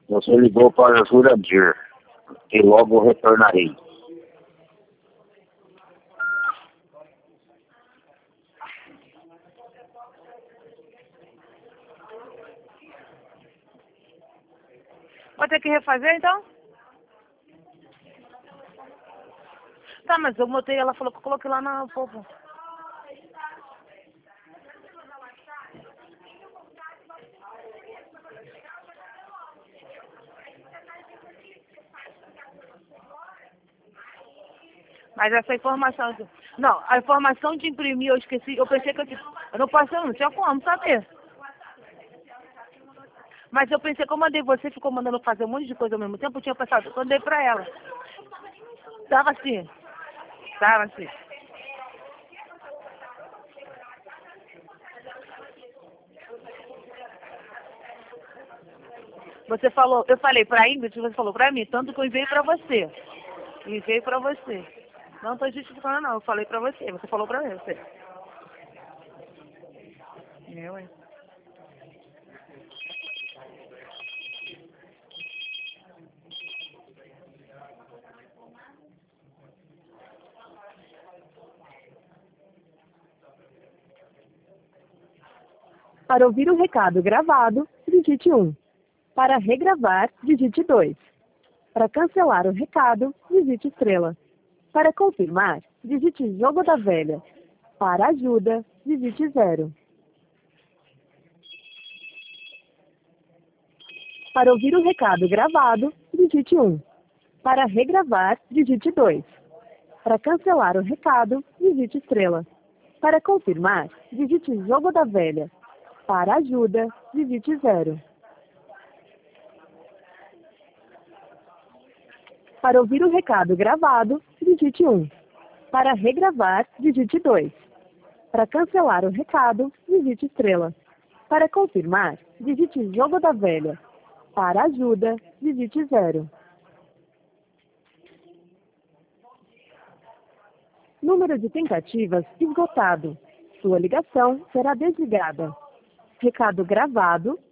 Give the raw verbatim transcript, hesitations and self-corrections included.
Você ligou para Jurandir, e logo retornarei. Vou ter que refazer, então? Tá, mas eu botei, ela falou que eu coloquei lá na povo. Mas essa informação... Não, a informação de imprimir eu esqueci. Eu pensei que eu... tinha- Eu não posso, eu não tinha como saber. Mas eu pensei que eu mandei você, ficou mandando fazer um monte de coisa ao mesmo tempo. Eu tinha pensado, eu mandei pra ela. Tava assim. Tava assim. Você falou, eu falei pra Ingrid, você falou pra mim, tanto que eu enviei pra você. Enviei pra você. Não tô justificando não, eu falei pra você, você falou pra mim, você. Eu, hein? Para ouvir o recado gravado, digite um. Para regravar, digite dois. Para cancelar o recado, digite estrela. Para confirmar, digite jogo da velha. Para ajuda, digite zero. Para ouvir o recado gravado, digite um. Para regravar, digite dois. Para cancelar o recado, digite estrela. Para confirmar, digite jogo da velha. Para ajuda, digite zero. Para ouvir o recado gravado, digite um. Para regravar, digite dois. Para cancelar o recado, digite estrela. Para confirmar, digite jogo da velha. Para ajuda, digite zero. Número de tentativas esgotado. Sua ligação será desligada. Recado gravado